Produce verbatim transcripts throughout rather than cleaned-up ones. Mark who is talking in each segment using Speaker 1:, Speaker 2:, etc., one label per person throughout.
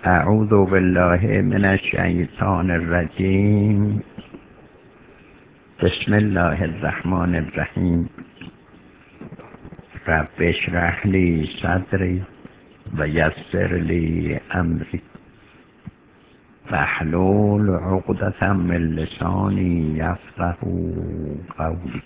Speaker 1: اعوذ بالله من الشیطان الرجیم. بسم الله الرحمن الرحیم. رب اشرح لی صدری و یسر لی امری واحلل عقدة من لسانی یفقهوا قولی.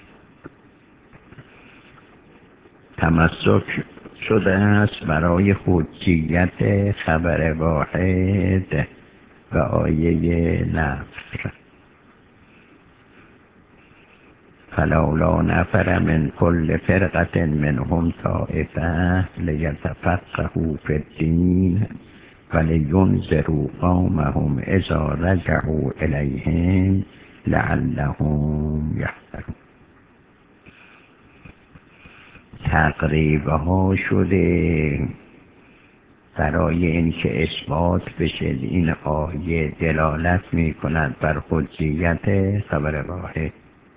Speaker 1: تمسک شده است برای حجیت خبر واحد و آیه نفر. فلولا نفر من كل فرقة منهم طائفة لیتفقهوا في الدین ولینذروا قومهم اذا رجعوا الیهم لعلهم یحذرون. تقریبه ها شده برای اینکه اثبات بشه این آیه دلالت می کند بر حجیت خبر واحد.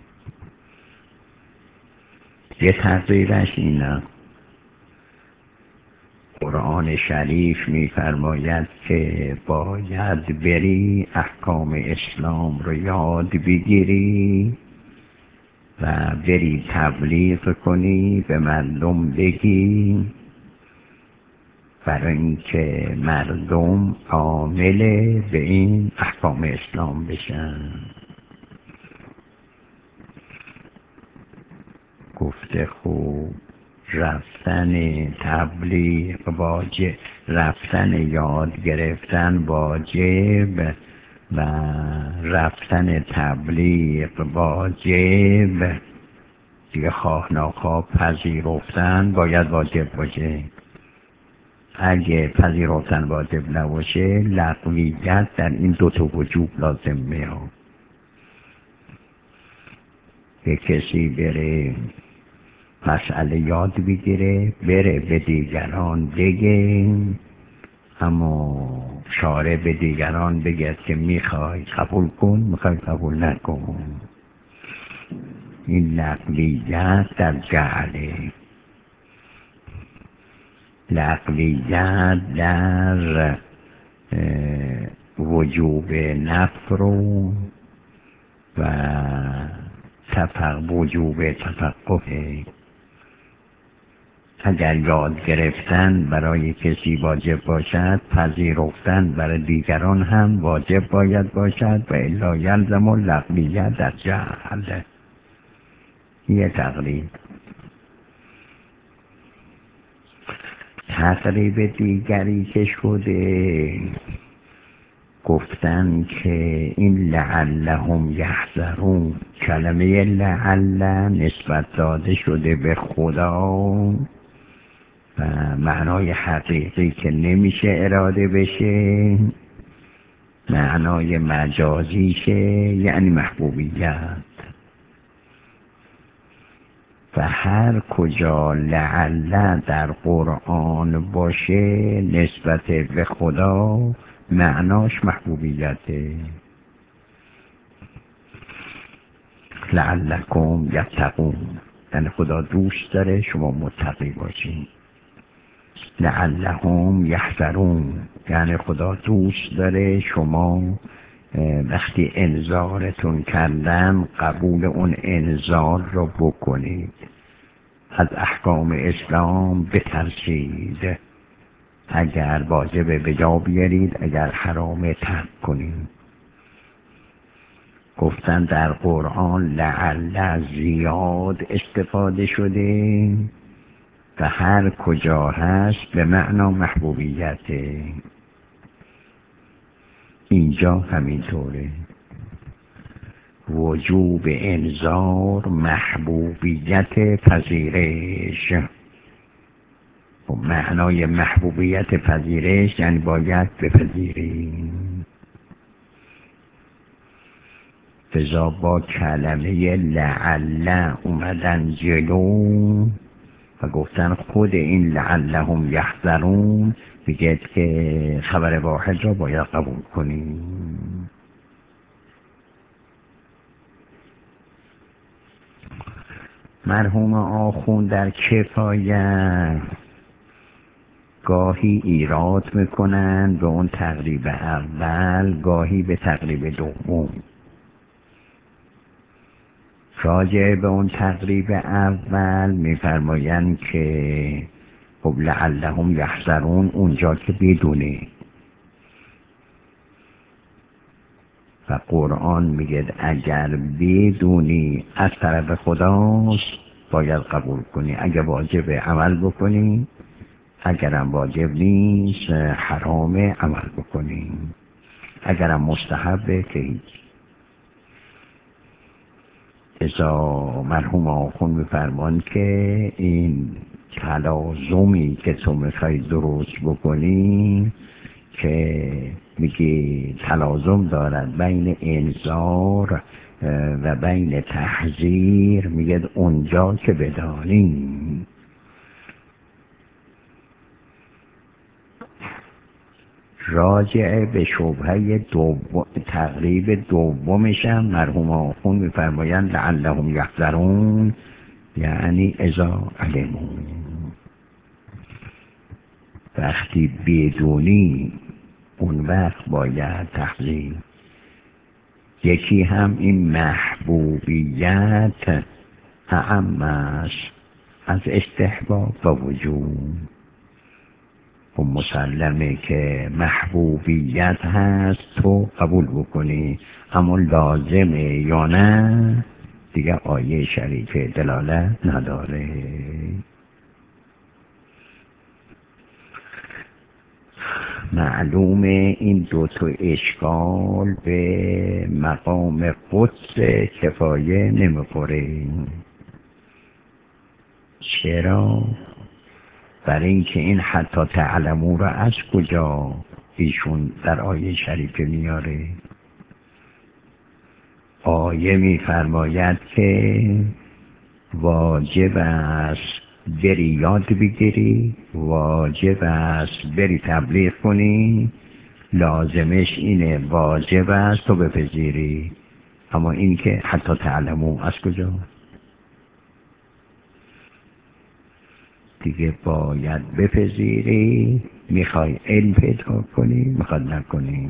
Speaker 1: یه تقریرش اینه، قرآن شریف می فرماید که باید بری احکام اسلام رو یاد بگیری و بری تبلیغ کنی، به مردم بگی، برای اینکه مردم عامل به این احکام اسلام بشن. گفته خوب رفتن تبلیغ واجب، رفتن یاد گرفتن واجب و رفتن تبلیغ واجب، دیگه خواه ناخواه پذیرفتن باید واجب باشه. اگه پذیرفتن واجب نباشه لغویت در این دو تا وجوب لازم میاد. یه کسی بره مسئله یاد بگیره، بره به دیگران بگه، اما شارع به دیگران بگه که میخوای قبول کن، میخوای قبول نکن. این لغویت در جهله، لغویت در وجوب نفر و تفق وجوب تفقه. اگر یاد گرفتن برای کسی واجب باشد، پذیرفتن برای دیگران هم واجب باید باشد و الا یلزم اللغویت در جهل. یه تقریب. تقریب دیگری که شده، گفتن که این لعلهم یحذرون، کلمه لعل نسبت داده شده به خدا و معنای حقیقی که نمیشه اراده بشه، معنای مجازیشه، یعنی محبوبیت. و هر کجا لعل در قرآن باشه نسبت به خدا معناش محبوبیته. لعلکم یتقون، یعنی خدا دوست داره شما متقی باشین. لعلهم یحذرون، یعنی خدا دوست داره شما وقتی انذارتون کردن قبول اون انذار رو بکنید، از احکام اسلام بترسید، اگر واجب به جا بیارید، اگر حرام ترک کنید. گفتن در قرآن لعل زیاد استفاده شده و هر کجا هست به معنا محبوبیته. اینجا همینطوره، وجوب انذار، محبوبیت پذیرش. و معنای محبوبیت پذیرش یعنی باید بپذیریم. فضا با کلمه لعل اومدن جلو و گفتن خود این لعلهم یحذرون بگید که خبر واحد را باید قبول کنیم. مرحوم آخوند در کفایت گاهی ایراد میکنن به اون تقریب اول، گاهی به تقریب دوم. راجع به اون تقریب اول میفرمایند که خب لعلهم یحذرون، اونجا که بدونی و قرآن میگه اگر بدونی از طرف خداست باید قبول کنی، اگر واجب عمل بکنی، اگرم واجب نیست حرام عمل بکنی، اگرم مستحبه که هیچ. ازا مرحوم آخون میفرمان که این تلازمی که تو میخوای درست بکنی که میگه تلازم دارد بین انذار و بین تحذیر، میگه اونجا که بدانی راجع به شبهه دوم تقریب دومشم مرحوم آخون میفرمایند لعلهم یحذرون، یعنی اذا علمون، وقتی بدونی اون وقت باید تحذیر. یکی هم این محبوبیت اعم است از استحباب و وجوب. و مسلمه که محبوبیت هست تو قبول بکنی، اما لازمه یا نه دیگه آیه شریفه دلالت نداره. معلومه این دو تا اشکال به مقام قدس کفایه نمیخوره. چرا؟ برای اینکه این حتی تعلمون را از کجا ایشون در آیه شریفه میاره؟ آیه میفرماید که واجب است بری یاد بگیری، واجب است بری تبلیغ کنی، لازمش اینه، واجب است تو بپذیری. اما این که حتی تعلمون از کجا؟ دیگه باید بپذیری، میخوای علم پیدا کنی میخواد نکنی.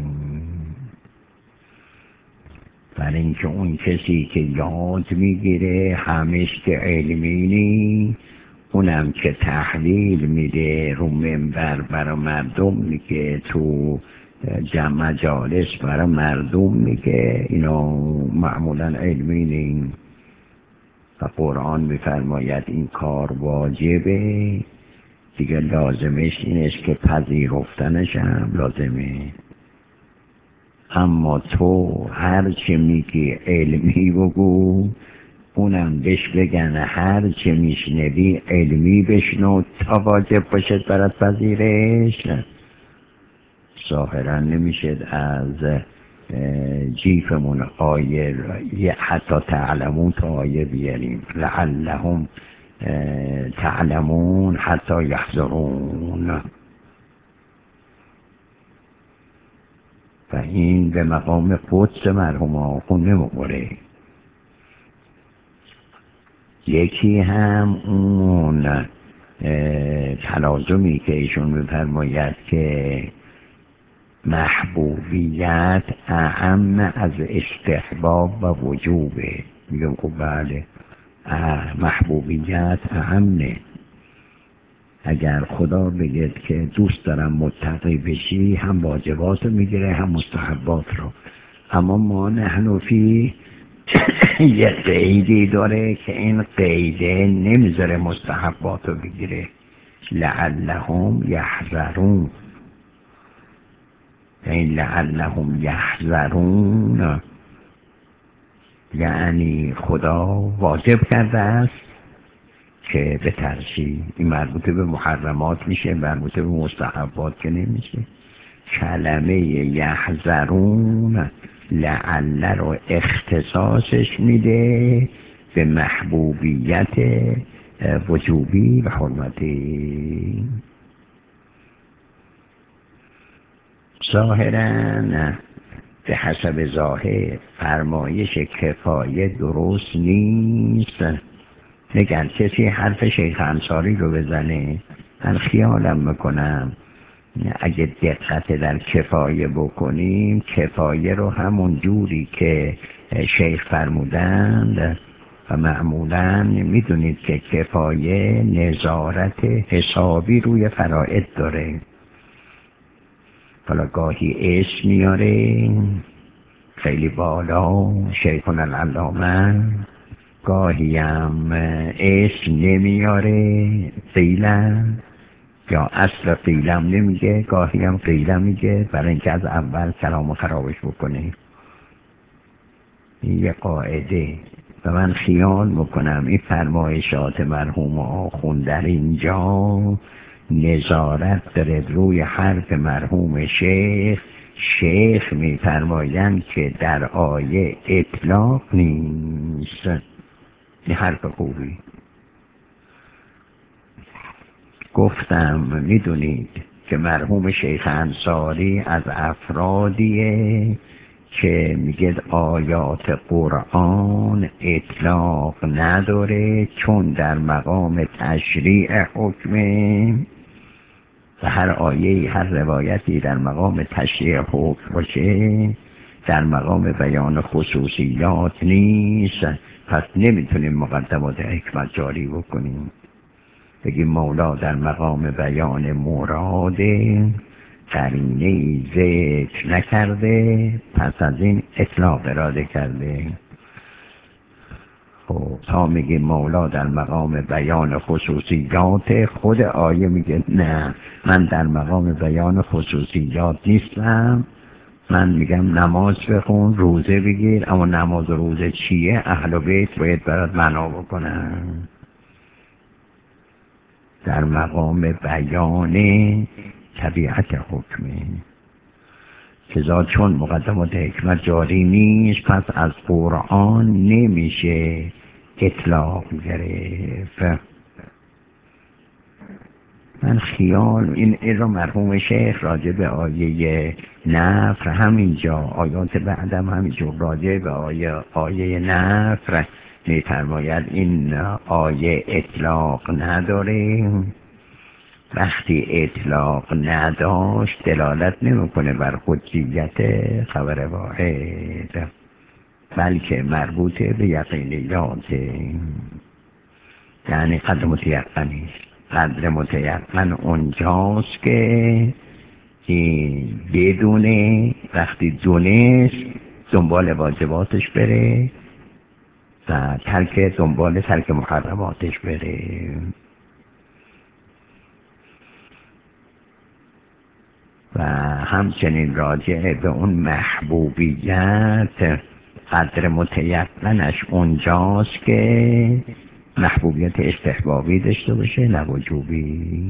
Speaker 1: برای اینکه اون کسی که یاد میگیره همش که علمی نی، اونم که تحلیل میده رو منبر برای مردم میگه، تو جمع مجالس برای مردم میگه، اینا معمولا علمی نی. و قرآن میفرماید این کار واجبه، دیگه لازمش اینست که پذیرفتنش هم لازمه. اما تو هر چه میگی علمی بگو، اونم بهش بگن هر چه میشنوی علمی بشنو تا واجب باشد برات پذیرش. ظاهرا نمیشه از جیفمون آیه حتی تعلمون تا آیه بیاریم لعلهم تعلمون حتی یحذرون. و این به مقام قدس مرحوم آخون نمیخوره. یکی هم اون تلازمی که ایشون میفرماید که محبوبیت اعم از استحباب و وجوبه، میگم خب بله محبوبیت اعمه. اگر خدا بگه که دوست دارم متقی بشی، هم واجبات رو میگیره هم مستحبات رو. اما ما نحن فی یه قیدی داره که این قیده نمیذاره مستحبات رو بگیره. لعلهم یحذرون، این لعلهم یحذرون یعنی خدا واجب کرده است که به ترشی. این مربوط به محرمات میشه، مربوط به مستحبات که نمیشه. کلمه یحذرون لعل رو اختصاصش میده به محبوبیت وجوبی و حرمتی. ظاهراً به حسب ظاهر فرمایش کفایه درست نیست. نگن کسی حرف شیخ انصاری رو بزنه من خیالم میکنم اگه دقت در کفایه بکنیم، کفایه رو همون جوری که شیخ فرمودند و معمولا میدونید که کفایه نظارت حسابی روی فرائض داره. حالا گاهی اسم میاره خیلی بالا شیخنا العلامه، گاهی هم اسم نمیاره قیلم، یا اصل قیلم نمیگه، گاهی هم قیلم میگه برای اینکه از اول کلامو خرابش بکنه. این یه قاعده. و من خیال میکنم این فرمایشات مرحوم آخوند در اینجا نظارت داره روی حرف مرحوم شیخ. شیخ میفرمایند که در آیه اطلاق نیست. این حرف خوبی گفتم. میدونید که مرحوم شیخ انصاری از افرادیه که میگه آیات قرآن اطلاق نداره، چون در مقام تشریع حکمه و هر آیه هر روایتی در مقام تشریع حکم باشه در مقام بیان خصوصیات نیست. پس نمیتونیم مقدمات حکمت جاری بکنیم، بگیم مولا در مقام بیان مراده قرینه ای ذکر نکرده پس از این اطلاق اراده کرده. خب تا میگه مولا در مقام بیان خصوصیات، خود آیه میگه نه من در مقام بیان خصوصیات نیستم، من میگم نماز بخون روزه بگیر، اما نماز و روزه چیه؟ اهل بیت باید برات معنا بکنن. در مقام بیان طبیعت حکمه کذا، چون مقدمات حکمت جاری نیست پس از قرآن نمیشه اطلاق گرفت. من خیال این این رو مرحوم شیخ راجع به آیه نفر همینجا، آیات بعدم همینجا راجع به آیه آیه نفر می‌فرماید این آیه اطلاق نداره. وقتی اطلاق نداشت دلالت نمیکنه بر حجیت خبر واحد، بلکه مربوطه به یقینیاته، یعنی قدر متیقنی. قدر متیقن اونجاست که بدونه وقتی دونست دنبال واجباتش بره و ترک دنبال ترک محرماتش بره. و همچنین راجع به اون محبوبیت قدر متیقنش اونجاست که محبوبیت استحبابی داشته باشه نه وجوبی.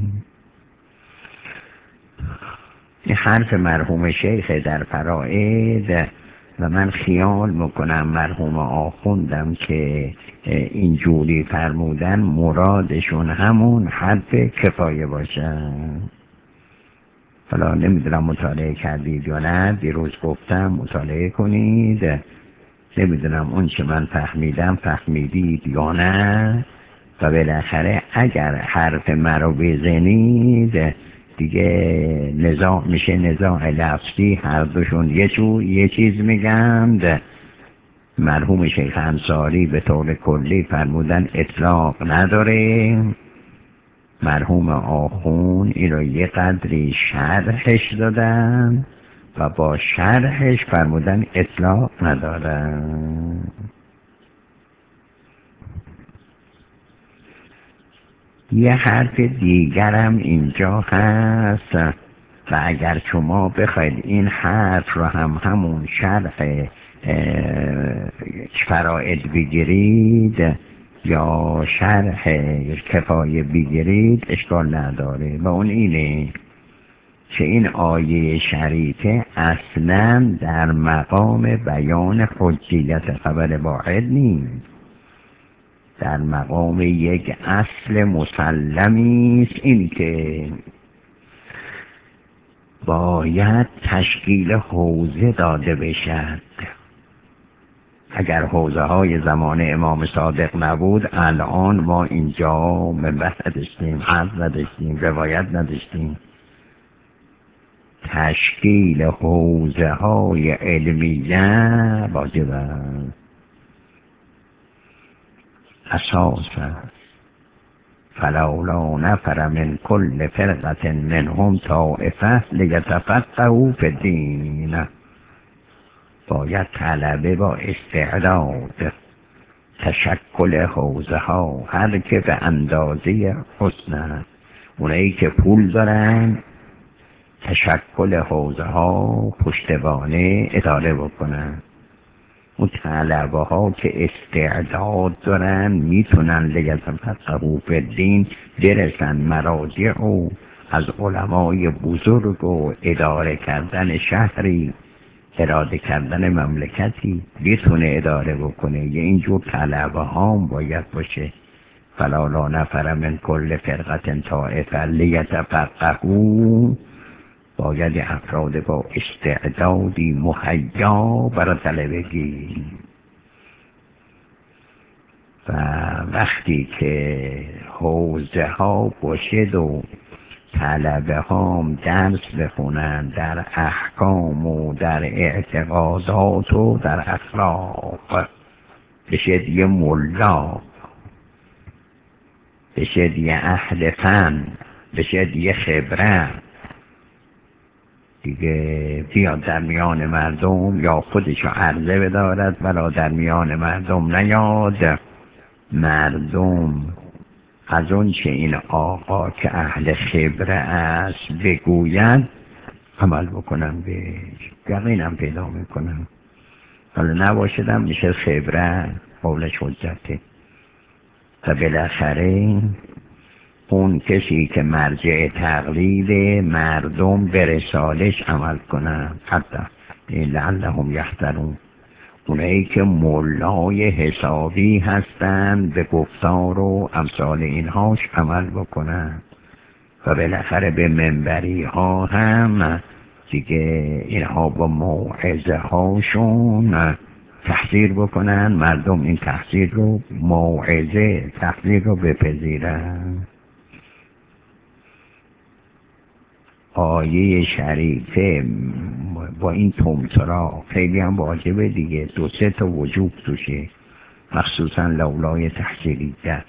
Speaker 1: این حرف مرحوم شیخ در فرائض و من خیال میکنم مرحوم آخوندم که اینجوری فرمودن مرادشون همون حرف کفایه باشن. حالا نمیدونم مطالعه کردید یا نه، دیروز گفتم مطالعه کنید، نمیدونم اون چه من فهمیدم فهمیدید یا نه، و بالاخره اگر حرف مرا بزنید دیگه نزاع میشه، نزاع لفظی، هر دوشون یه چو یه چیز میگند. مرحوم شیخ انصاری به طور کلی فرمودن اطلاق نداره، مرحوم آخون این رو یه قدری شرحش دادن و با شرحش فرمودن اطلاق ندارن. یه حرف دیگرم اینجا هست و اگر شما بخواید این حرف رو هم همون شرح فرائض بگیرید یا شرح کفایه بگیرید اشکال نداره، و اون اینه که این آیه شریفه اصلا در مقام بیان حجیت خبر واحد نیست، در مقام یک اصل مسلمی است، این که باید تشکیل حوزه داده بشد. اگر حوزه های زمان امام صادق نبود الان ما اینجا منبر نداشتیم، حرف نداشتیم، روایت نداشتیم. تشکیل حوزه های علمیه واجب است، اساس است. فلولا نفر من کل فرقة منهم طائفة لیتفقهوا فی الدین. باید طلبه با استعداد تشکل حوزه ها، هر که به اندازه حسن است. اونایی که پول دارن تشکل حوزه ها پشتوانه اداره بکنن. اون طلبه ها که استعداد دارن میتونن لیتفقهوا فی الدین برسن مراجع و از علمای بزرگ و اداره کردن شهری، اراده کردن مملکتی بتونه اداره بکنه. یه اینجور طلبه ها باید باشه. فلولا نفر من کل فرقة طائفة لیتفقهوا، باید افراد با استعدادی مهیا برای طلبگی. و وقتی که حوزه ها باشد و طلبه ها درس بخونن در احکام و در اعتقادات و در اخلاق، بشد یه ملا، بشد یه اهل فن، بشد یه خبره، دیگه بیاد در میان مردم یا خودشو عرضه بدارد ولا در میان مردم نیاد. مردم از اون چه این آقا که اهل خبره است بگوید عمل بکنم، بهش یقینم پیدا میکنم. حالا نباشدم میشه خبره قولش حجته. و بالاخره اون کسی که مرجع تقلید مردم به رسالش عمل کنن، حتی لعلهم یحترون، اونایی که مولای حسابی هستن به گفتار و امثال اینهاش عمل بکنن. و بالاخره به منبری ها هم دیگه اینها با موعظه هاشون تحذیر بکنن، مردم این تحذیر رو، موعظه تحذیر رو بپذیرن. آیه شریفه با این تمطرا خیلی هم واجبه دیگه، دو سه تا وجوب توشه، مخصوصا لولای تحصیلیت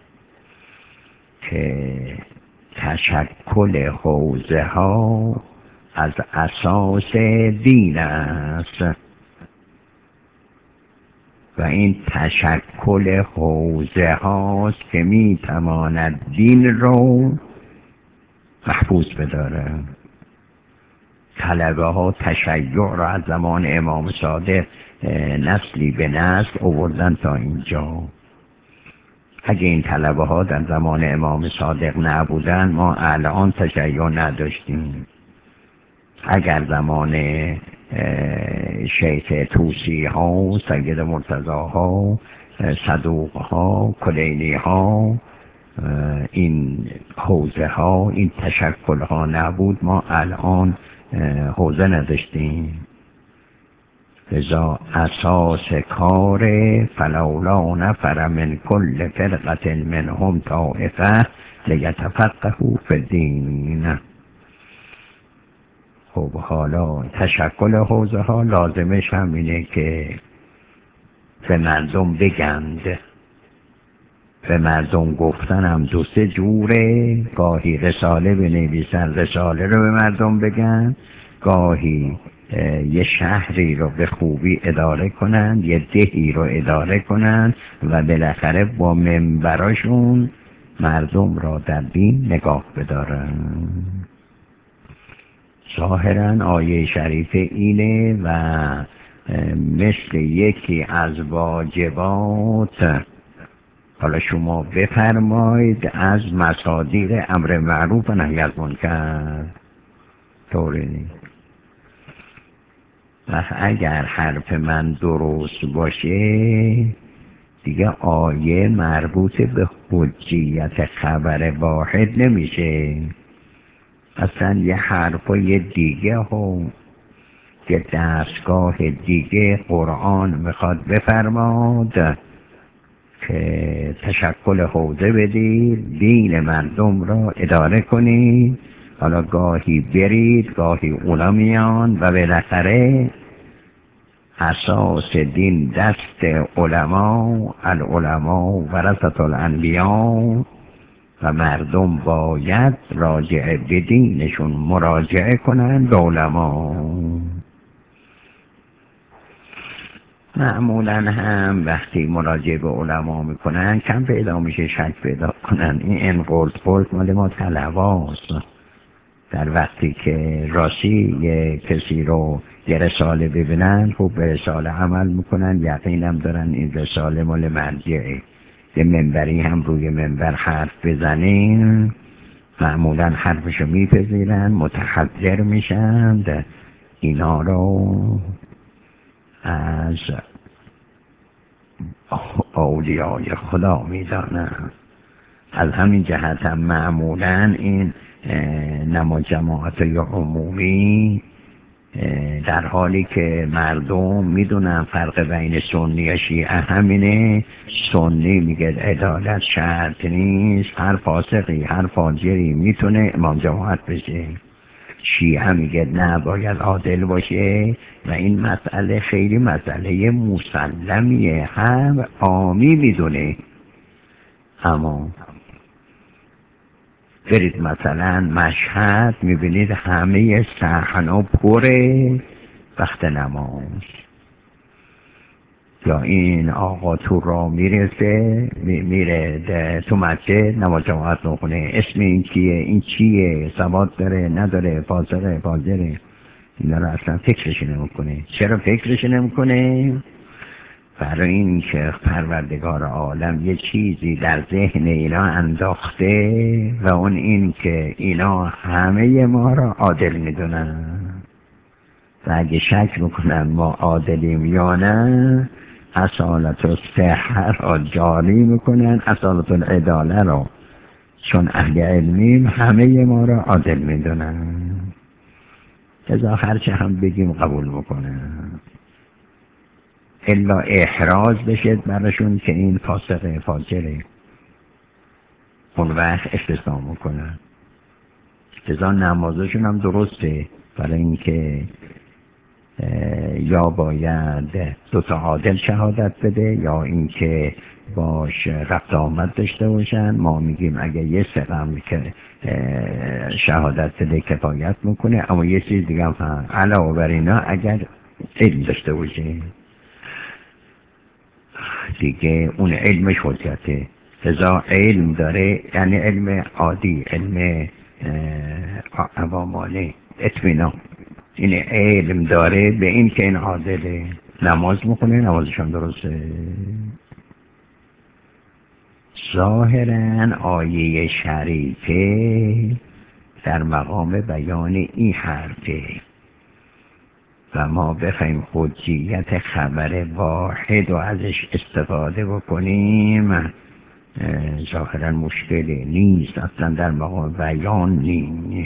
Speaker 1: که تشکل حوزه ها از اساس دین است و این تشکل حوزه هاست که می تواند دین رو محفوظ بداره. طلبه ها تشیع را از زمان امام صادق نسلی به نسل آوردن تا اینجا. اگه این طلبه ها در زمان امام صادق نبودن ما الان تشیع نداشتیم. اگر زمان شیخ توسی ها، سید مرتضی ها، صدوق ها، کلینی ها، این حوزه ها، این تشکل ها نبود ما الان حوزه نداشتیم. لذا اساس کار فلولا نفر من کل فرقة منهم طائفة لیتفقهوا فی الدین. خب حالا تشکل حوزه ها لازمش هم اینه که به مردم بگند. به مردم گفتن هم دو سه جوره، گاهی رساله بنویسن رساله رو به مردم بگن، گاهی یه شهری رو به خوبی اداره کنن، یه دهی رو اداره کنن و بالاخره با منبراشون مردم را در دین نگاه بدارن. ظاهرا آیه شریفه اینه و مثل یکی از واجبات، حالا شما بفرمایید، از مصادیق امر معروف و نهی از منکر طوری نیست. و اگر حرف من درست باشه دیگه آیه مربوط به حجیت خبر واحد نمیشه، اصلا یه حرفای دیگه هم که دستگاه دیگه قرآن میخواد بفرماد که تشکل حوزه بدید، دین مردم را اداره کنید. حالا گاهی برید، گاهی اونا میان و بالاخره اساس دین دست علما، العلماء ورثة الانبیاء، و مردم باید راجع به دینشون مراجعه کنن به علما. معمولا هم وقتی مراجعه به علما میکنن کم پیدا میشه شک پیدا کنن این انقلت قلت مال ما طلباست. در وقتی که راستی یه کسی رو یه رساله ببینن خب به رساله عمل میکنن، یقینم دارن این رساله مال مرجعه. یه منبری هم روی منبر حرف بزنین معمولا حرفشو میپذیرن، متحضر میشن، اینا رو از اولیای خدا میدانن. از همین جهت هم معمولا این نما جماعت یا عمومی در حالی که مردم میدونن فرق بین سنی و شیعه همینه، سنی میگه عدالت شرط نیست، هر فاسقی هر فاجری میتونه امام جماعت بشه. شیعه میگه نه باید عادل باشه و این مسئله خیلی مسئله مسلمیه، هم عامی میدونه. اما برید مثلا مشهد میبینید همه صحنا پره وقت نماز، یا این آقا تو را میرسه میره تو مسجد نماز جماعت نخونه، اسم این کیه، این چیه، ثبات داره نداره، فاسقه فاجره، اینا رو اصلا فکرش نمیکنه. چرا فکرش نمیکنه؟ برای این که پروردگار عالم یه چیزی در ذهن اینا انداخته و اون این که اینا همه ما را عادل میدونن و اگه شک میکنن ما عادلیم یا نه اصالت الصحه را جاری میکنن، اصالت العداله را، چون اهل علمیم همه ما را عادل میدونن. لذا هرچه هم بگیم قبول میکنن، الا احراز بشه براشون که این فاسقه فاجره، اون وقت استثناء میکنن. لذا نمازشون هم درسته، برای اینکه یا باید دوتا عادل شهادت بده یا اینکه باش رفت آمد داشته باشن. ما میگیم اگه یه سقم که شهادت بده کفایت میکنه، اما یه چیز دیگه هم علاوه بر اینا اگر علم داشته باشه دیگه اون علمش حجته. لذا علم داره یعنی علم عادی، علم عوامانه، اطمینان. این علم داره به این که این عادله، نماز میخونه، نمازش هم درسته. ظاهرا آیه شریفه در مقام بیان این حرفه و ما بخوایم حجیت خبر واحد و ازش استفاده بکنیم ظاهرا مشکلی نیست، اصلا در مقام بیان نیست.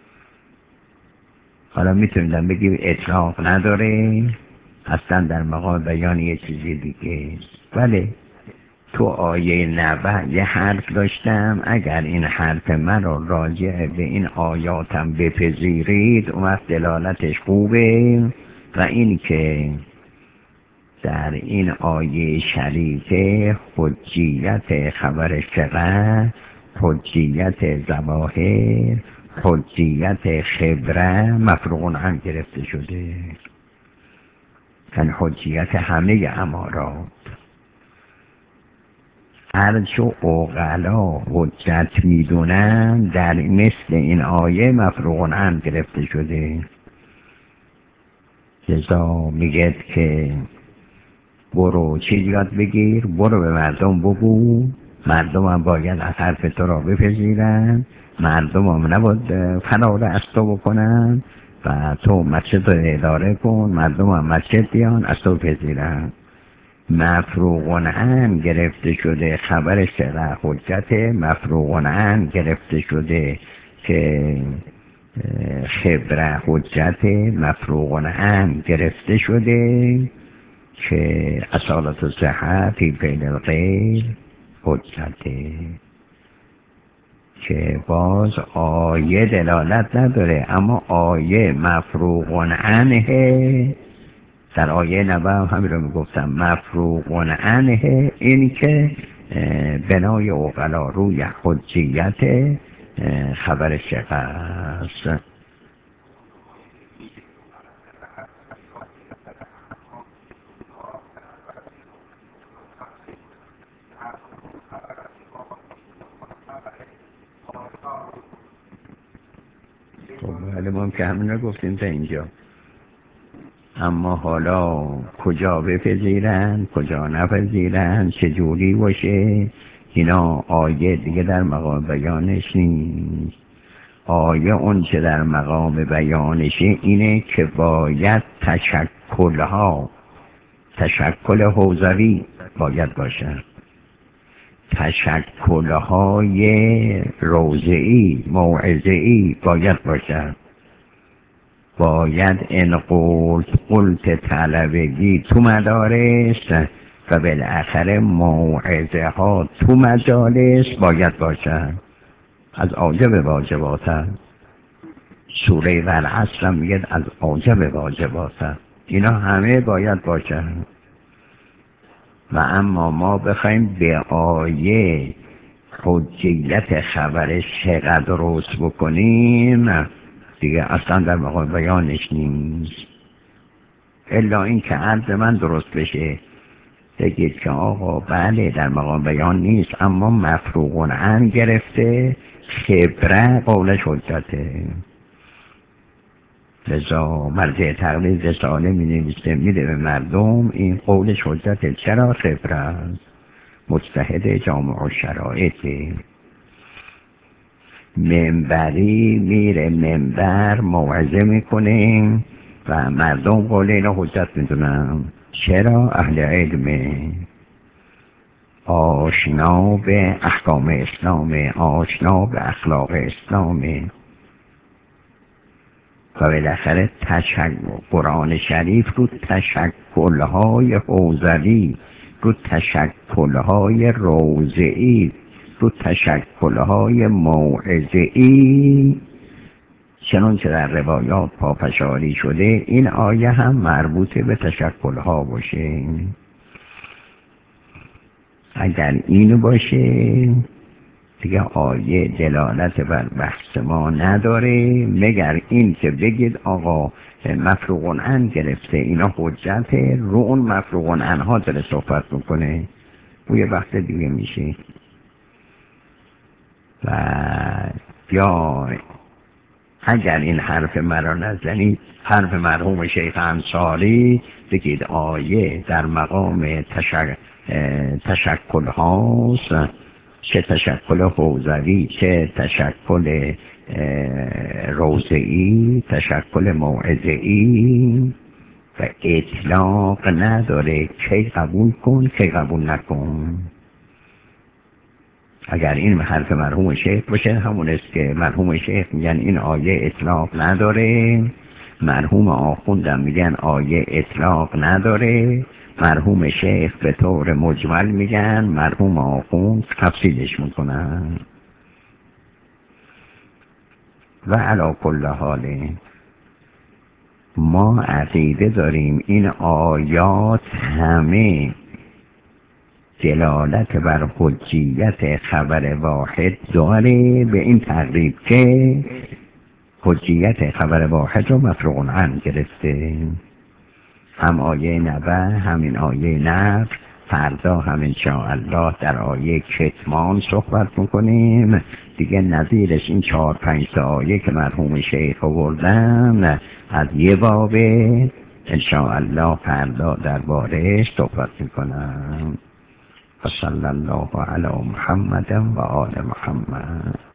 Speaker 1: حالا میتونیم بگیم اطلاق نداره، اصلا در مقام بیان یه چیزی دیگه. بله تو آیه نبع یه حرف داشتم، اگر این حرف من رو راجع به این آیاتم بپذیرید اون وقت دلالتش خوبه و این که در این آیه شریفه حجیت خبر ثقه، حجیت ظواهر، حجیت خبره مفروغ عنه گرفته شده، یعنی حجیت همه امارات. هرچو عقلا حجت میدونن در مثل این آیه مفروغ عنه گرفته شده. لذا میگه که برو چیز یاد بگیر، برو به مردم بگو، مردم هم باید از حرف تو را بپذیرن، مردم هم نباید فرار از تو بکنن و تو مسجد رو اداره کن، مردم هم مسجد بیان از تو بپذیرن. مفروغ عنه گرفته شده خبر ثقه حجت، مفروغ عنه گرفته شده که خبره حجت مفروغ عنه گرفته شده که اصالت و صحت فی فعل الغیر حجته، که باز آیه دلالت نداره اما آیه مفروغ عنه. در آیه نبه همین رو میگفتم مفروغ عنه، این که بنای اقلا روی حجیت خبر ثقه است. خب ولی ما که همین رو گفتیم تا اینجا، اما حالا کجا بپذیرن کجا نپذیرن چجوری باشه اینا آیه دیگه در مقام بیانش نیست. آیه اون چه در مقام بیانشه اینه که باید تشکلها، تشکل حوزوی باید باشن، تشکلهای روضه‌ای موعظه‌ای باید باشن، باید ان قلت قلت طلبگی تو مدارس و بالاخره موعظه ها تو مجالس باید باشن. از عاجب واجبات سوره والعصر میگه از عاجب واجبات، اینا همه باید باشن. و اما ما بخوایم به آیه حجیت خبر ثقه درست بکنیم دیگه اصلا در مقام بیانش نیست، الا این که عرض من درست بشه بگید که آقا بله در مقام بیان نیست اما مفروغ عنه گرفته، خبره قولش حجته. لذا مرجع تقلید رساله می نویسه میده به مردم این قولش حجته. چرا؟ خبره است، مجتهد جامع و شرایطی. منبری میره منبر موعظه میکنه و مردم قول اینا حجت میدونن. چرا؟ اهل علمه، آشنا به احکام اسلامه، آشنا به اخلاق اسلامه. و بالاخره تشکل قرآن شریف رو تشکلهای حوزوی، رو تشکلهای روضه‌ای، رو تشکلهای موعظه‌ای چنان که در روایات پافشاری شده این آیه هم مربوط به تشکلها باشه. اگر این باشه دیگه آیه دلالت بر بحث ما نداره، مگر این که بگید آقا مفروغ عنه گرفته اینا حجته، رو اون مفروغ عنه ها داره صحبت میکنه و یه وقت دیگه میشه. و یا اگر این حرف مرا نزنید حرف مرحوم شیخ انصاری بگید آیه در مقام تشک... تشکل هاست، چه تشکل حوزوی چه تشکل روضه‌ای، تشکل موعظه‌ای، و اطلاق نداره کی قبول کن کی قبول نکن. اگر این حرف مرحوم شیخ باشه همون است که مرحوم شیخ میگن این آیه اطلاق نداره، مرحوم آخوندم میگن آیه اطلاق نداره، مرحوم شیخ به طور مجمل میگن، مرحوم آخوند تفصیلش میکنن. و علی کل حال ما عقیده داریم این آیات همه دلالت بر حجیت خبر واحد داره، به این تقریب که حجیت خبر واحد رو مفروغ عنه گرفته. هم آیه نبه همین آیه نفر، فردا هم انشاءالله در آیه کتمان صحبت میکنیم دیگه. نظیرش این چهار پنج تا آیه که مرحوم شیخ آوردن از یه بابه انشاءالله فردا در بارش صحبت میکنم. و صلی الله علی محمد و آل محمد.